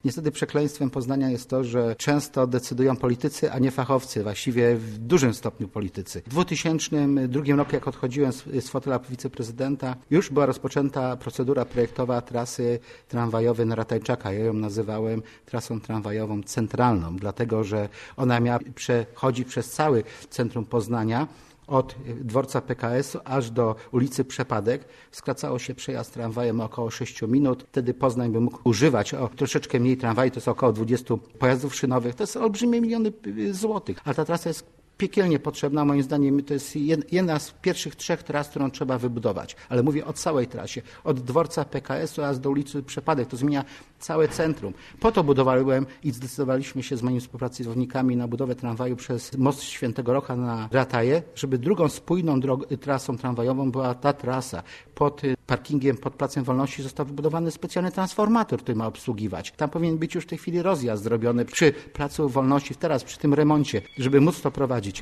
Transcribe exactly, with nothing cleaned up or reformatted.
Niestety przekleństwem Poznania jest to, że często decydują politycy, a nie fachowcy, właściwie w dużym stopniu politycy. W dwa tysiące drugim roku, jak odchodziłem z, z fotela wiceprezydenta, już była rozpoczęta procedura projektowa trasy tramwajowej na Ratajczaka. Ja ją nazywałem trasą tramwajową centralną, dlatego że ona miała przechodzić przez cały centrum Poznania, od dworca P K S u aż do ulicy Przepadek. Skracało się przejazd tramwajem o około sześć minut. Wtedy Poznań by mógł używać o troszeczkę mniej tramwaju, to jest około dwadzieścia pojazdów szynowych. To jest olbrzymie miliony złotych, ale ta trasa jest piekielnie potrzebna. Moim zdaniem to jest jedna z pierwszych trzech tras, którą trzeba wybudować. Ale mówię o całej trasie. Od dworca P K S u aż do ulicy Przepadek. To zmienia całe centrum. Po to budowałem i zdecydowaliśmy się z moimi współpracownikami na budowę tramwaju przez most Świętego Rocha na Rataje, żeby drugą spójną drog- trasą tramwajową była ta trasa. Pod parkingiem, pod Placem Wolności został wybudowany specjalny transformator, który ma obsługiwać. Tam powinien być już w tej chwili rozjazd zrobiony przy Placu Wolności, teraz przy tym remoncie, żeby móc to prowadzić.